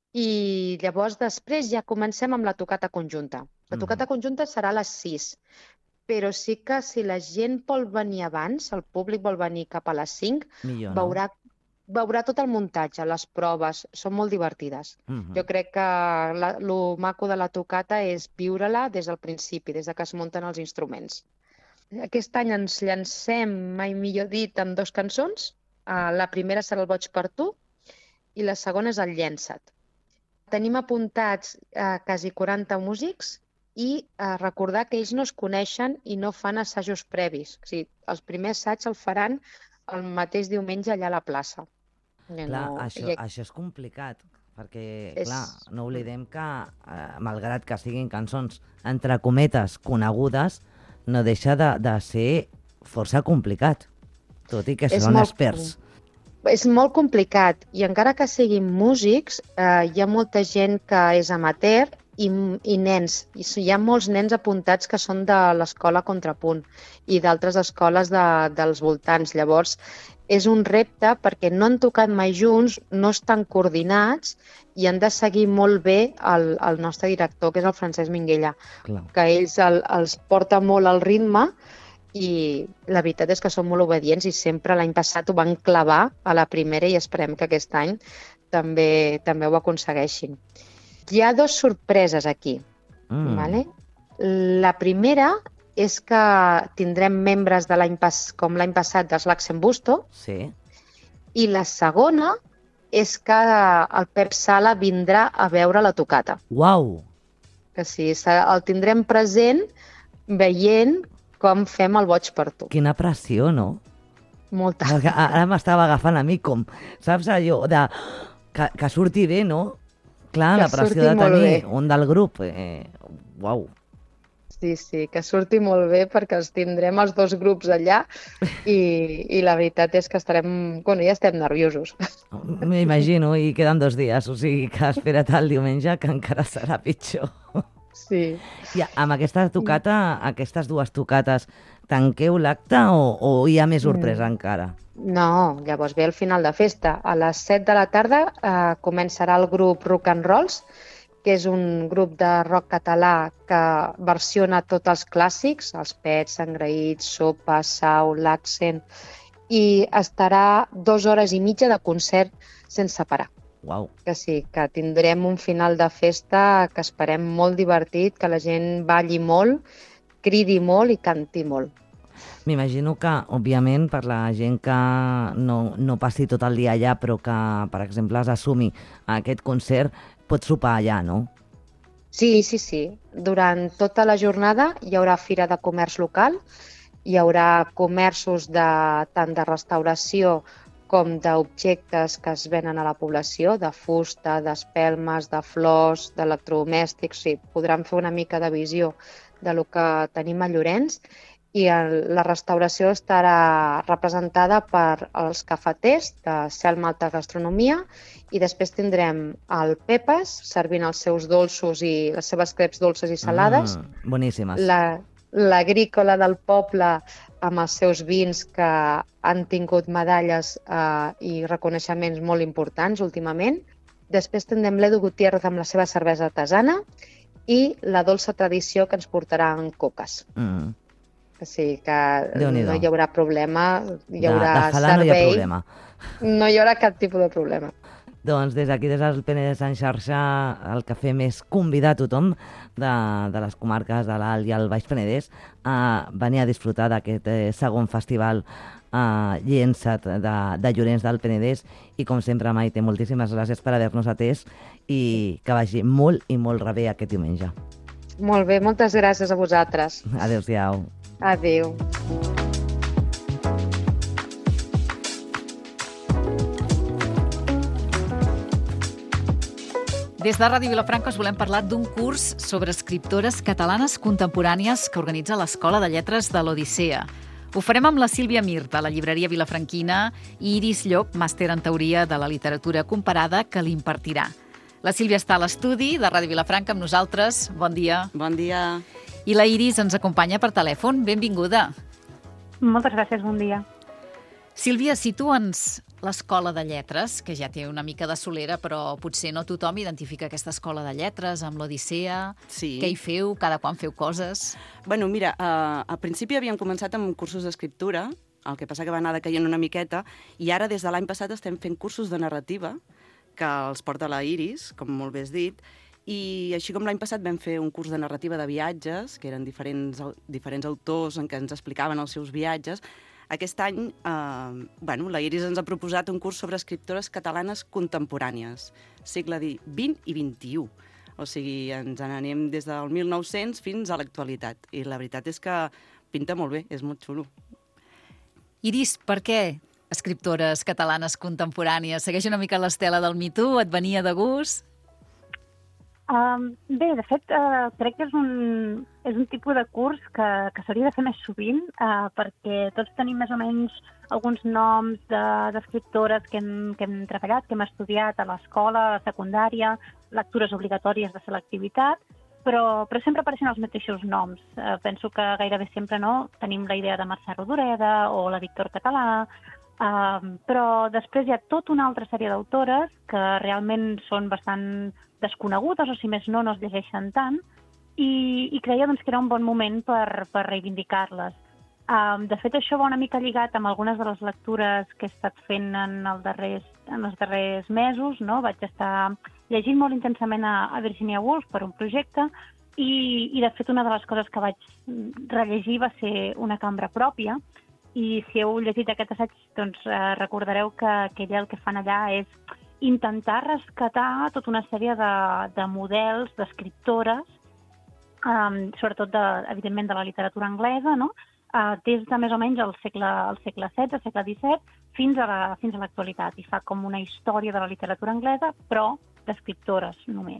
I llavors després ja comencem amb la tocata conjunta. La tocata conjunta serà a les sis, però sí que si la gent vol venir abans, el públic vol venir cap a les cinc, Millor, no? veurà, veurà tot el muntatge, les proves, són molt divertides. Mhm. Jo crec que la, lo maco de la tocata és viure-la des del principi, des de que es munten els instruments. Aquest any ens llancem, mai millor dit, amb dos cançons. Uh, la primera serà el Boig per tu i la segona és el Llença't. Tenim apuntats uh, quasi quaranta músics i uh, recordar que ells no es coneixen i no fan assajos previs. O sigui, els primers assaigs el faran el mateix diumenge allà a la plaça. Que Clar, no- això, i- això és complicat, perquè, És- clar, no oblidem que, eh, malgrat que siguin cançons, entre cometes, conegudes, no deixa de, de ser força complicat, tot i que És són molt- experts. És molt complicat i encara que siguin músics, eh, hi ha molta gent que és amateur i, i nens. I s- hi ha molts nens apuntats que són de l'escola Contrapunt i d'altres escoles de, dels voltants. Llavors, és un repte perquè no han tocat mai junts, no estan coordinats i han de seguir molt bé el, el nostre director, que és el Francesc Minguella, Clar. que ells el, els porta molt al ritme i la veritat és que són molt obedients i sempre l'any passat ho van clavar a la primera i esperem que aquest any també, també ho aconsegueixin. Hi ha dues sorpreses aquí. Mm. Vale? La primera és que tindrem membres de l'any pas, com l'any passat dels Laxenbusto Sí. i la segona és que el Pep Sala vindrà a veure la tocata. Uau! Que sí, se- el tindrem present veient com fem el Boig per tu. Quina pressió, no? Molta. Perquè a- ara m'estava agafant a mi com, saps allò, de, que, que surti bé, no? Clar, Que la pressió surti de molt tenir bé. un del grup. Eh, uau. Sí, sí, que surti molt bé perquè els tindrem els dos grups allà i, i la veritat és que estarem... Bueno, ja estem nerviosos. M'imagino, i queden dos dies, o sigui que espera't el diumenge, que encara serà pitjor. Sí. I amb aquesta tocata, aquestes dues tocates, tanqueu l'acte o, o hi ha més sorpresa Mm. encara? No, llavors ve el final de festa. A les set de la tarda eh, començarà el grup Rock and Rolls, que és un grup de rock català que versiona tots els clàssics, els Pets, Engraïts, Sopa, Sau, l'Accent, i estarà dues hores i mitja de concert sense parar. Uau. Que sí, que tindrem un final de festa que esperem molt divertit, que la gent balli molt, cridi molt i canti molt. M'imagino que, òbviament, per la gent que no, no passi tot el dia allà, però que, per exemple, es assumi aquest concert, pot sopar allà, no? Sí, sí, sí. Durant tota la jornada hi haurà fira de comerç local, hi haurà comerços de, tant de restauració com d'objectes que es venen a la població, de fusta, d'espelmes, de flors, d'electrodomèstics. Sí, podran fer una mica de visió de lo que tenim a Llorenç i el, la restauració estarà representada per els cafeters de Selma Alta Gastronomia i després tindrem el Pepes servint els seus dolços i les seves creps dolces i salades, Mm, boníssimes. la, l'agrícola del poble amb els seus vins que han tingut medalles eh, i reconeixements molt importants últimament. després tindrem l'Edu Gutiérrez amb la seva cervesa artesana i la dolça tradició que ens portarà en coques. Mm. O sigui que Déu-n'hi-do. no hi haurà problema, hi De, haurà de falar no hi ha servei, problema. no hi haurà cap tipus de problema. Doncs des d'aquí, des del Penedès en xarxa, el que fem és convidar a tothom de, de les comarques de l'Alt i el Baix Penedès a venir a disfrutar d'aquest eh, segon festival eh, Llença't de, de Llorenç del Penedès. I com sempre, Maite, moltíssimes gràcies per haver-nos atès i que vagi molt i molt rebé aquest diumenge. Molt bé, moltes gràcies a vosaltres. Adéu-siau. Adéu. Des de Ràdio Vilafranca us volem parlar d'un curs sobre escriptores catalanes contemporànies que organitza l'Escola de Lletres de l'Odissea. Ho farem amb la Sílvia Mir, de la llibreria vilafranquina, i Iris Llop, màster en teoria de la literatura comparada, que l'impartirà. La Sílvia està a l'estudi de Ràdio Vilafranca amb nosaltres. Bon dia. Bon dia. I la Iris ens acompanya per telèfon. Benvinguda. Moltes gràcies, bon dia. Sílvia, situa'ns l'Escola de Lletres, que ja té una mica de solera, però potser no tothom identifica aquesta Escola de Lletres amb l'Odissea. Sí. Què hi feu? Cada quan feu coses? Bueno, mira, uh, al principi havíem començat amb cursos d'escriptura, el que passa que va anar decaient una miqueta, i ara des de l'any passat estem fent cursos de narrativa, que els porta la Iris, com molt bé has dit, i així com l'any passat vam fer un curs de narrativa de viatges, que eren diferents, diferents autors en què ens explicaven els seus viatges. Aquest any, eh, bueno, la Iris ens ha proposat un curs sobre escriptores catalanes contemporànies, segle vint i vint-i-u. O sigui, ens n'anem des del mil nou-cents fins a l'actualitat. I la veritat és que pinta molt bé, és molt xulo. Iris, per què escriptores catalanes contemporànies? Segueix una mica l'estela del Me Too? Et venia de gust? Um, bé, de fet, uh, crec que és un, és un tipus de curs que, que s'hauria de fer més sovint, uh, perquè tots tenim més o menys alguns noms d'escriptores de, que, hem, que hem treballat, que hem estudiat a l'escola, a la secundària, lectures obligatòries de selectivitat, però, però sempre apareixen els mateixos noms. Uh, penso que gairebé sempre no tenim la idea de Mercè Rodoreda o la Víctor Català, uh, però després hi ha tota una altra sèrie d'autores que realment són bastant desconegudes, o si més no, no es llegeixen tant, i, i creia doncs, que era un bon moment per, per reivindicar-les. Um, de fet, això va una mica lligat amb algunes de les lectures que he estat fent en, el darrers, en els darrers mesos, no? Vaig estar llegint molt intensament a, a Virginia Woolf per un projecte i, i, de fet, una de les coses que vaig rellegir va ser Una cambra pròpia, i si heu llegit aquest assaig, doncs eh, recordareu que, que ella el que fan allà és intentar rescatar tota una sèrie de, de models, d'escriptores, um, sobretot, de, evidentment, de la literatura anglesa, no? uh, des de més o menys el segle, el segle setze, segle disset, fins a la, fins a l'actualitat. I fa com una història de la literatura anglesa, però d'escriptores només.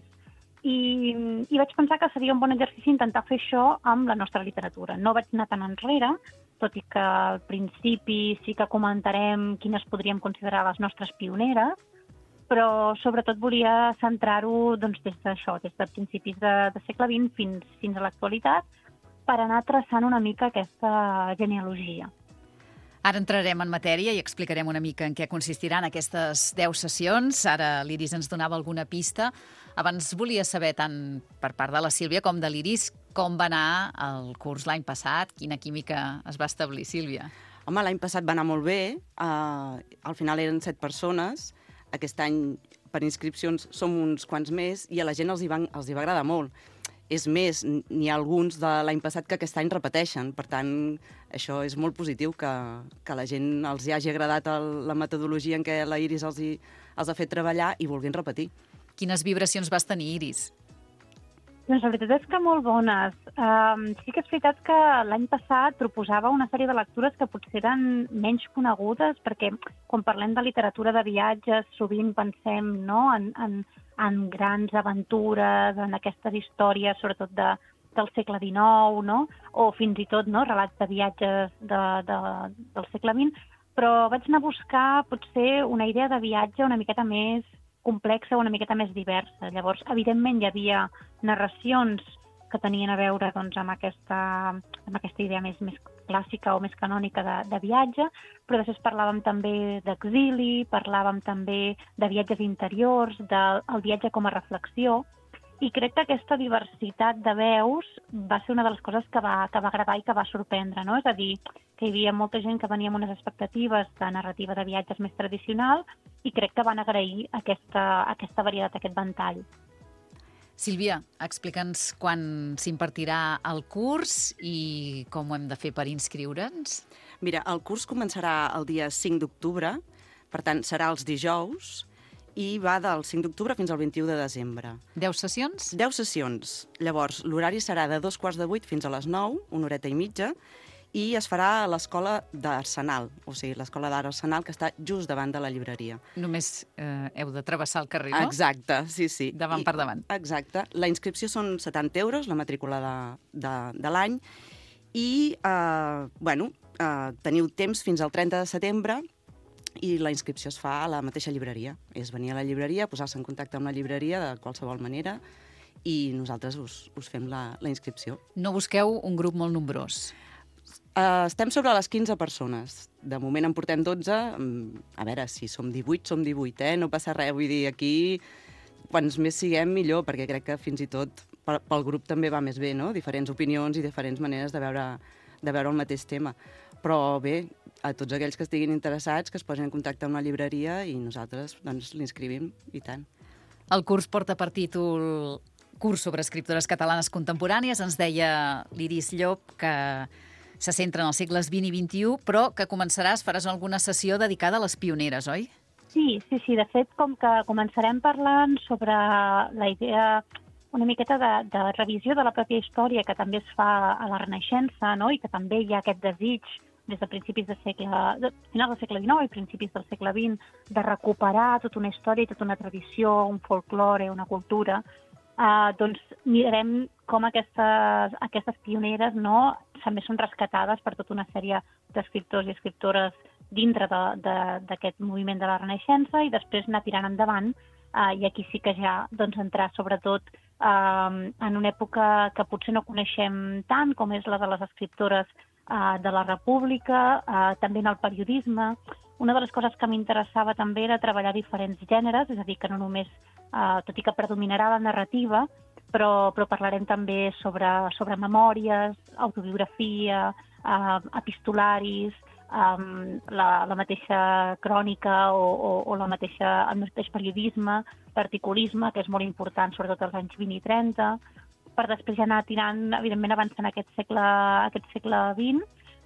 I, I vaig pensar que seria un bon exercici intentar fer això amb la nostra literatura. No vaig anar tan enrere, tot i que al principi sí que comentarem quines podríem considerar les nostres pioneres, però sobretot volia centrar-ho doncs, des d'això, des de principis de, de segle vint fins, fins a l'actualitat, per anar traçant una mica aquesta genealogia. Ara entrarem en matèria i explicarem una mica en què consistiran aquestes deu sessions. Ara l'Iris ens donava alguna pista. Abans volia saber, tant per part de la Sílvia com de l'Iris, com va anar el curs l'any passat, quina química es va establir, Sílvia? Home, l'any passat va anar molt bé. Uh, al final eren set persones. Aquest any, per inscripcions, som uns quants més i a la gent els hi va, els hi va agradar molt. És més, n'hi ha alguns de l'any passat que aquest any repeteixen. Per tant, això és molt positiu, que, que la gent els hi hagi agradat el, la metodologia en què la Iris els, hi, els ha fet treballar i vulguin repetir. Quines vibracions vas tenir, Iris? Doncs la veritat és que molt bones. Um, sí que és veritat que l'any passat proposava una sèrie de lectures que potser eren menys conegudes, perquè quan parlem de literatura de viatges sovint pensem, no?, en, en, en grans aventures, en aquestes històries, sobretot de, del segle dinou, no?, o fins i tot, no?, relats de viatges de, de, del segle vint, però vaig anar a buscar potser una idea de viatge una miqueta més complexa, una miqueta més diversa. Llavors, evidentment, hi havia narracions que tenien a veure doncs, amb, aquesta, amb aquesta idea més, més clàssica o més canònica de, de viatge, però després parlàvem també d'exili, parlàvem també de viatges interiors, del el viatge com a reflexió, i crec que aquesta diversitat de veus va ser una de les coses que va, que va agradar i que va sorprendre, no? És a dir, que hi havia molta gent que venia amb unes expectatives de narrativa de viatges més tradicional i crec que van agrair aquesta, aquesta varietat, aquest ventall. Sílvia, explica'ns quan s'impartirà el curs i com ho hem de fer per inscriure'ns. Mira, el curs començarà el dia cinc d'octubre, per tant, serà els dijous, i va del cinc d'octubre fins al vint-i-u de desembre. Deu sessions? Deu sessions. Llavors, l'horari serà de dos quarts de vuit fins a les nou, una horeta i mitja, i es farà a l'escola d'Arsenal, o sigui, l'escola d'art Arsenal, que està just davant de la llibreria. Només eh, heu de travessar el carrer, no? Exacte, sí, sí. Davant I, per davant. Exacte. La inscripció són setanta euros, la matrícula de, de, de l'any, i, eh, bueno, eh, teniu temps fins al trenta de setembre, i la inscripció es fa a la mateixa llibreria. És venir a la llibreria, posar-se en contacte amb la llibreria de qualsevol manera i nosaltres us, us fem la, la inscripció. No busqueu un grup molt nombrós. Uh, estem sobre les quinze persones. De moment en portem dotze. A veure, si som divuit, som divuit, eh? No passa res. Vull dir, aquí, quants més siguem, millor, perquè crec que fins i tot pel grup també va més bé, no? Diferents opinions i diferents maneres de veure, de veure el mateix tema. Però bé, a tots aquells que estiguin interessats, que es posin en contacte amb la llibreria i nosaltres doncs, l'inscrivim, i tant. El curs porta per títol Curs sobre escriptores catalanes contemporànies. Ens deia l'Iris Llop que se centra en els segles vint i vint-i-u, però que començaràs, faràs alguna sessió dedicada a les pioneres, oi? Sí, sí, sí. De fet, com que començarem parlant sobre la idea una miqueta de, de revisió de la pròpia història que també es fa a la Renaixença, no? I que també hi ha aquest desig des de principis del segle, de finals del segle dinou i principis del segle vint, de recuperar tota una història i tota una tradició, un folklore, una cultura, eh, doncs mirarem com aquestes, aquestes pioneres, no, també són rescatades per tota una sèrie d'escriptors i escriptores dintre d'aquest moviment de la Renaixença i després anar tirant endavant, eh, i aquí sí que ja doncs, entrar sobretot eh, en una època que potser no coneixem tant, com és la de les escriptores Uh, de la República, uh, també en el periodisme. Una de les coses que m'interessava també era treballar diferents gèneres, és a dir, que no només, uh, tot i que predominarà la narrativa, però, però parlarem també sobre, sobre memòries, autobiografia, uh, epistolaris, um, la, la mateixa crònica o, o, o la mateixa, el mateix periodisme, l'articulisme, que és molt important, sobretot als anys vint i trenta, per després ja anar tirant, evidentment, avançant aquest segle, aquest segle vint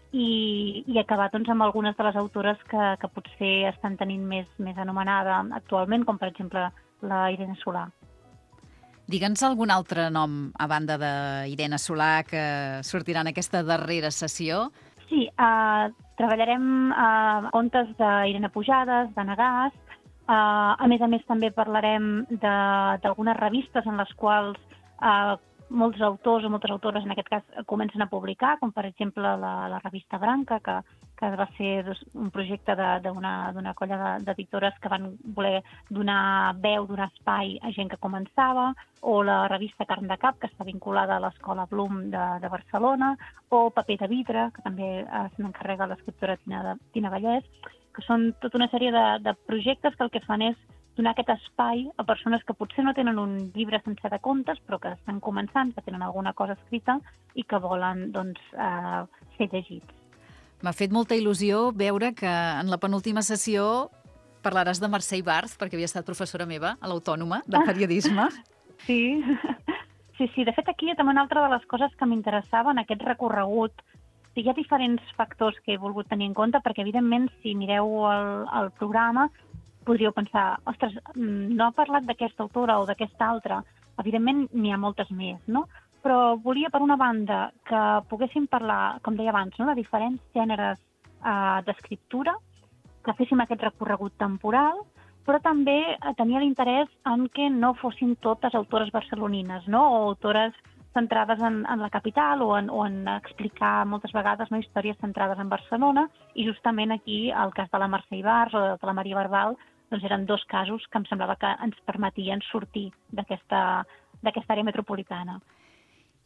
i, i acabar doncs, amb algunes de les autores que, que potser estan tenint més, més anomenada actualment, com per exemple la Irene Solà. Digue'ns algun altre nom, a banda d'Irene Solà, que sortirà en aquesta darrera sessió? Sí, uh, treballarem uh, contes d'Irene Pujades, de Nagàs. Uh, a més a més, també parlarem d'algunes revistes en les quals uh, molts autors o moltes autores, en aquest cas, comencen a publicar, com per exemple la, la revista Branca, que, que va ser un projecte d'una colla d'editores que van voler donar veu, donar espai a gent que començava, o la revista Carn de Cap, que està vinculada a l'Escola Bloom de, de Barcelona, o Paper de Vidre, que també eh, se n'encarrega l'escriptora Tina, Tina Vallès, que són tota una sèrie de, de projectes que el que fan és donar aquest espai a persones que potser no tenen un llibre sencer de contes, però que estan començant, que tenen alguna cosa escrita i que volen doncs, eh, ser llegits. M'ha fet molta il·lusió veure que en la penúltima sessió parlaràs de Mercè Ibarz, perquè havia estat professora meva a l'Autònoma de periodisme. Sí, sí, sí. De fet, aquí també una altra de les coses que m'interessava en aquest recorregut. Hi ha diferents factors que he volgut tenir en compte, perquè, evidentment, si mireu el, el programa, podríeu pensar, ostres, no ha parlat d'aquesta autora o d'aquesta altra. Evidentment, n'hi ha moltes més, no? Però volia, per una banda, que poguéssim parlar, com deia abans, no? de diferents gèneres eh, d'escriptura, que féssim aquest recorregut temporal, però també eh, tenia l'interès en que no fossin totes autores barcelonines, no? O autores centrades en, en la capital o en, o en explicar moltes vegades, no, històries centrades en Barcelona, i justament aquí el cas de la Mercè Ibarz o de la Maria Barbal doncs eren dos casos que em semblava que ens permetien sortir d'aquesta àrea metropolitana.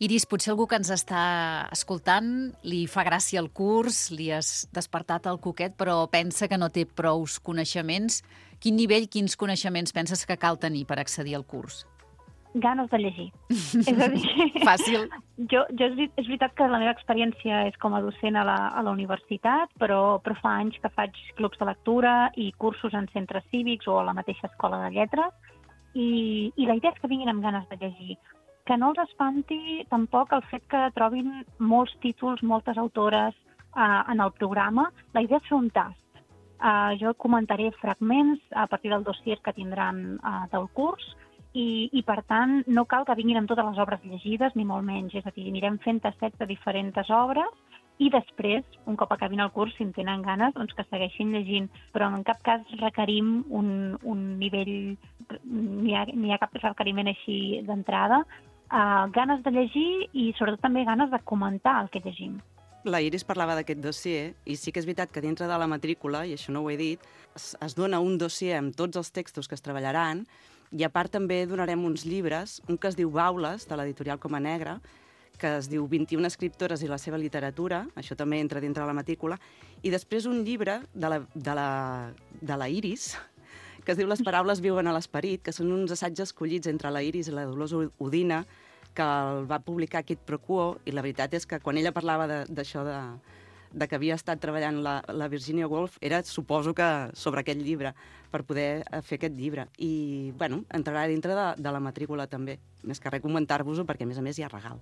Iris, potser algú que ens està escoltant li fa gràcia el curs, li has despertat el coquet, però pensa que no té prous coneixements. Quin nivell, quins coneixements penses que cal tenir per accedir al curs? Ganes de llegir. És a dir, Fàcil. Jo, jo és, és veritat que la meva experiència és com a docent a la, a la universitat, però, però fa anys que faig clubs de lectura i cursos en centres cívics o a la mateixa escola de lletres, i, i la idea és que vinguin amb ganes de llegir. Que no els espanti tampoc el fet que trobin molts títols, moltes autores uh, en el programa. La idea és fer un tast. Uh, jo comentaré fragments a partir del dossier que tindran uh, del curs, I, i per tant no cal que vinguin amb totes les obres llegides, ni molt menys. És a dir, anirem fent tastets de diferents obres i després, un cop acabin el curs, si en tenen ganes, doncs que segueixin llegint. Però en cap cas requerim un, un nivell, ni hi ha, ni hi ha cap requeriment així d'entrada. Uh, ganes de llegir i sobretot també ganes de comentar el que llegim. La Iris parlava d'aquest dossier i sí que és veritat que dintre de la matrícula, i això no ho he dit, es, es dona un dossier amb tots els textos que es treballaran i a part també donarem uns llibres, un que es diu Baules, de l'editorial Coma Negra, que es diu vint-i-una escriptores i la seva literatura, això també entra dintre de la matrícula, i després un llibre de la, de la, de la Iris, que es diu Les paraules viuen a l'esperit, que són uns assaigs escollits entre la Iris i la Dolors Udina, que el va publicar Quid Pro Quo, i la veritat és que quan ella parlava d'això de, de, de que havia estat treballant la, la Virginia Woolf, era, suposo que, sobre aquest llibre, per poder fer aquest llibre. I, bueno, entrarà dintre de, de la matrícula també. Més que res comentar-vos-ho, perquè, a més a més, hi ha regal.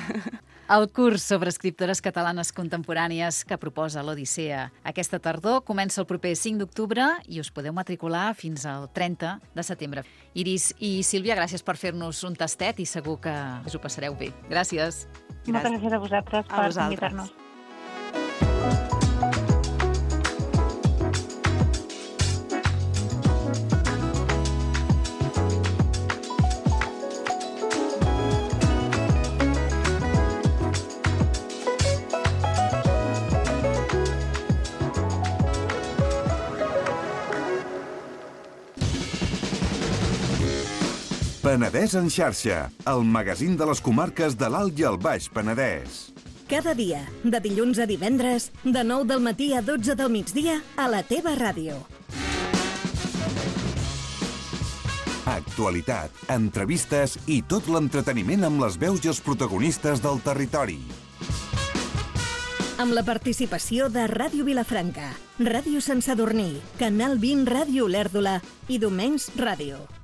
El curs sobre escriptores catalanes contemporànies que proposa l'Odissea aquesta tardor comença el proper cinc d'octubre i us podeu matricular fins al trenta de setembre. Iris i Sílvia, gràcies per fer-nos un tastet i segur que us ho passareu bé. Gràcies. gràcies. Moltes gràcies a vosaltres per invitar-nos. Penedès en xarxa, el magazín de les comarques de l'Alt i el Baix Penedès. Cada dia, de dilluns a divendres, de nou del matí a dotze del migdia, a la teva ràdio. Actualitat, entrevistes i tot l'entreteniment amb les veus i els protagonistes del territori. Amb la participació de Ràdio Vilafranca, Ràdio Sant Sadurní, Canal vint Ràdio Olèrdola i Domens Ràdio.